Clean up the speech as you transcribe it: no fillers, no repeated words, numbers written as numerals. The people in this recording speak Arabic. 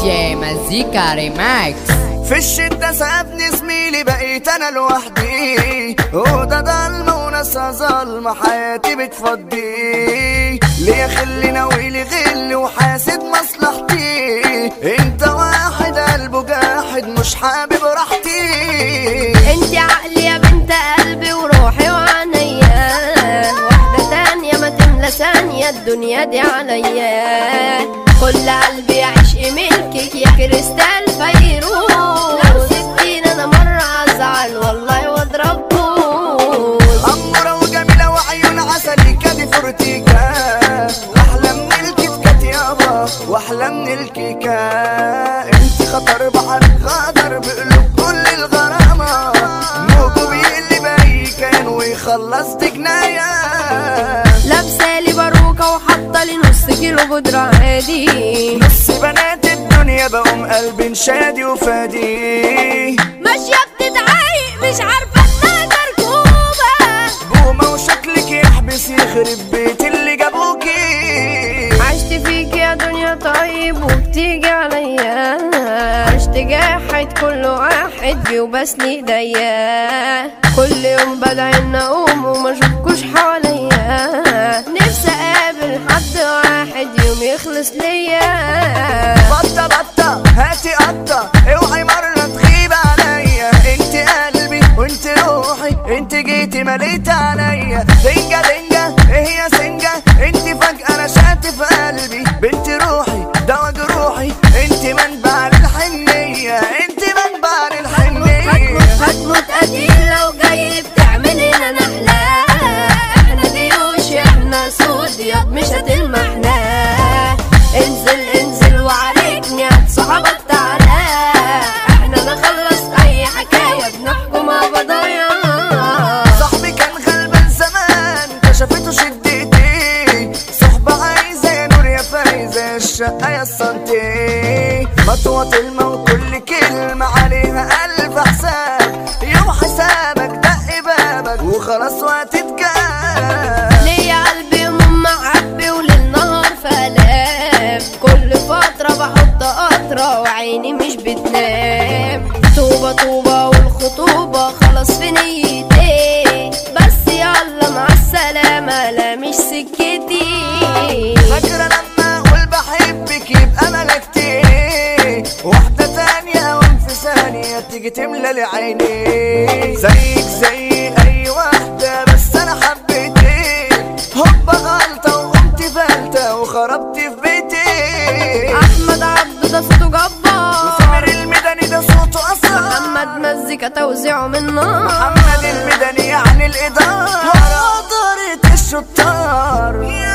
جي مزيكا ريماكس. في الشدة سابني زميلي بقيت انا لوحدي، وده ضلمة وناسها ظلمة حياتي بتفضي. ليه خلي ناويلي غل وحاسد مصلحتي، انت واحد قلبه جاحد مش حابب راحتي. انت عقلي يا بنت قلبي وروحي وعينيا، واحدة تانية ما تملى ثانية الدنيا دي عليا. كل قلبي عشق ملكك يا كريستال فيروز، لو سبتيني انا مرة ازعل والله واضرب بوز. أمورة وجميلة وعيون عسلي كادي فورتيكا، واحلى من الكيت كات يابا واحلى من الكيكا. انت خطر بحر غادر بقلوب كل الغرامة، موجه بيقلي باي كان ويخلص دي جناية. لابسالي باروكة وحاطة لي نص كيلو بودرة عادي، نص بنات الدنيا بقوم قلبي شادي وفادي. ماشية بتتعايق مش عارفة انها مركوبة، بومة وشكلك يحبس يخرب بيت اللي جابوكي. عشت فيك يا دنيا طيب وبتيجي عليا، عشت جاحد كل واحد جه وبس لي ايديا. كل يوم بدعي ان اقوم وما اشوفكوش حواليا، نفسي اقابل حد واحد يوم يخلص ليا. بطة بطة هاتي قطة اوعي مرة تغيب عليا، انت قلبي وانت روحي انت جيتي مليت عليا. دنجة دنجة ايه يا سنجة انت فجأة نشأت في قلبي، بنت روحي دوا جروحي انت منبع للحنية، انت منبع للحنية. هتموت قتيل لو جاي بتعمل لنا نحلة، احنا ديوش احنا سود ياض مش هتلمحنا. انزل انزل وعليكني هتصحبك تعالى، احنا نخلص اي حكاية بنحكم قضايا. صاحبي كان غلبان زمان كشفته شدتي، صحبة عايزة يا نور يا فايزة الشقة يا السنتي. مطوة الموت كل كلمة عليها ألف حساب، يوم حسابك دق بابك وخلاص وهتتجاب. ليا قلبي معبي وللنهار فلام، كل فترة بحط قطرة وعيني مش بتنام. طوبة طوبة والخطوبة خلاص في نيتي، بس يلا مع السلامة لا مش سكتي. فاكرة لما أقول بحبك يبقى ملكتي، واحدة تانية وفي ثانية تيجي تملى لي عيني. زيك زي أي واحدة بس أنا حبيتك، هوبا غلطة وقمت فلتة وخربت في بيتي. أحمد عبده ده صوته جبار، وسامر الميداني ده صوته أصلا، محمد مزيكا توزيعه من نار، محمد الميداني يعني الإدارة، حضرة الشطار.